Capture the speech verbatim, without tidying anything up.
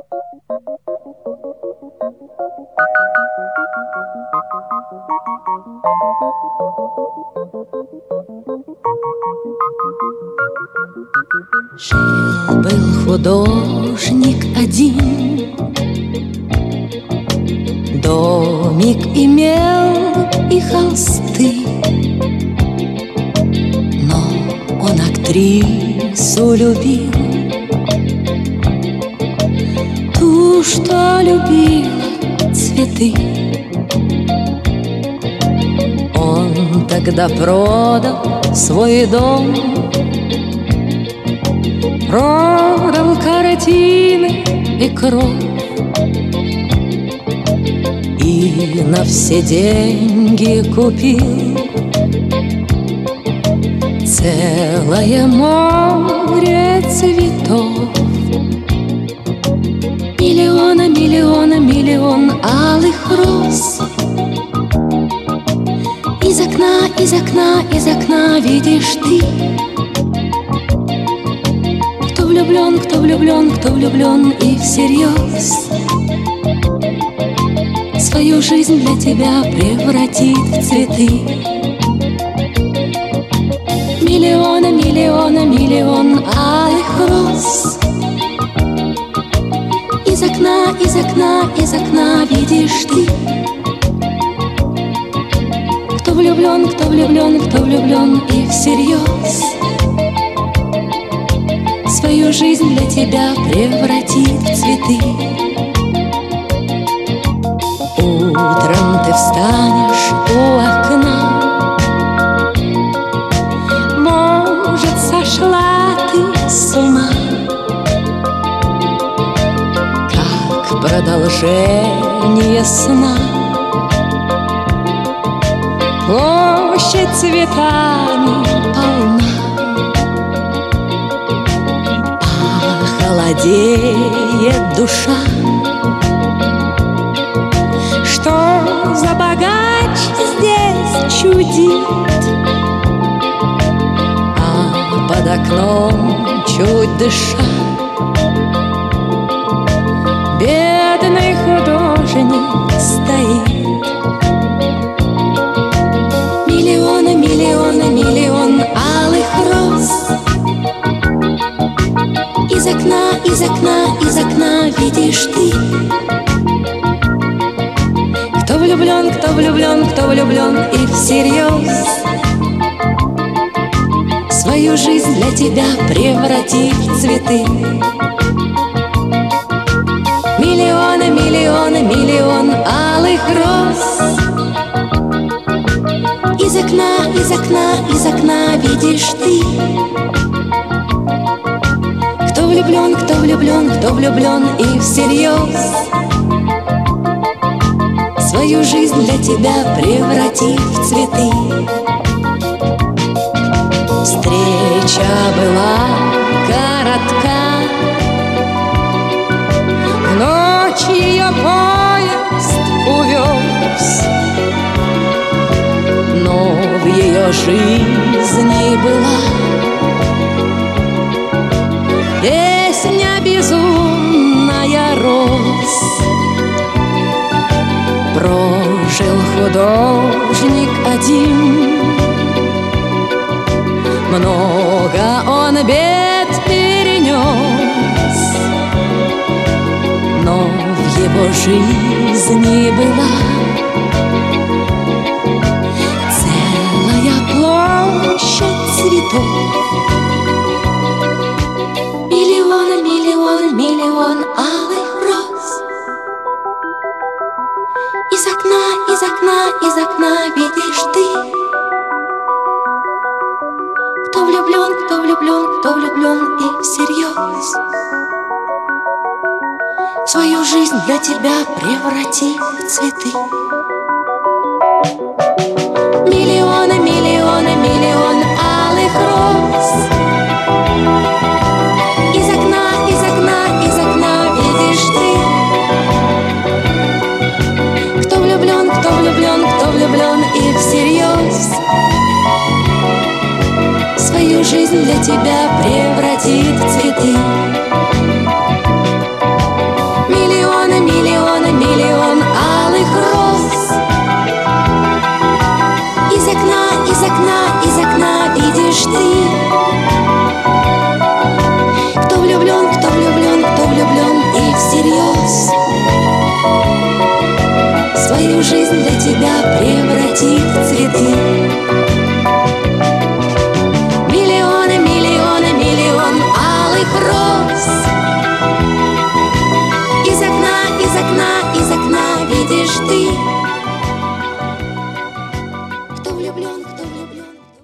Жил-был художник один, домик имел и холсты, но он актрису любил, ту, что любила цветы. Он тогда продал свой дом, продал картины и кровь, и на все деньги купил целое море цветов. Миллиона, миллиона, миллион алых роз. Из окна, из окна, из окна видишь ты. Кто влюблен, кто влюблен, кто влюблен и всерьез свою жизнь для тебя превратит в цветы. Миллиона, миллиона, миллион алых роз. Из окна, из окна, из окна видишь ты. Кто влюблен, кто влюблен, кто влюблен и всерьез свою жизнь для тебя превратит в цветы. Утром ты встанешь у окна, может, сошла ты с ума, как продолжение сна. Площадь цветами полна, холодеет душа. Что за богач здесь чудит, а под окном чуть дыша бедный художник стоит. Миллиона, миллиона, миллион алых роз. Из окна, из окна, из окна видишь ты. Кто влюблен, кто влюблен, кто влюблен и всерьез свою жизнь для тебя превратит в цветы. Миллионы, миллионы, миллион алых роз. Из окна, из окна, из окна видишь ты. Кто влюблен, кто влюблен, кто влюблен и всерьез свою жизнь для тебя превратит в цветы. Встреча была коротка, в ночь ее поезд увез, но в ее жизни была песня безумная роз. Прожил художник один, много он бед перенес, но в его жизни была целая площадь цветов. Миллион, миллион, миллион алых роз. Из окна, из окна, из окна видишь ты. Кто влюблен, кто влюблен, кто влюблен и всерьез свою жизнь для тебя преврати в цветы. Миллионы, миллионы, миллион алых роз. Из окна, из окна, из окна видишь ты. Кто влюблен, кто влюблен, кто влюблен и всерьез свою жизнь для тебя превратит в цветы. свою жизнь для тебя превратил.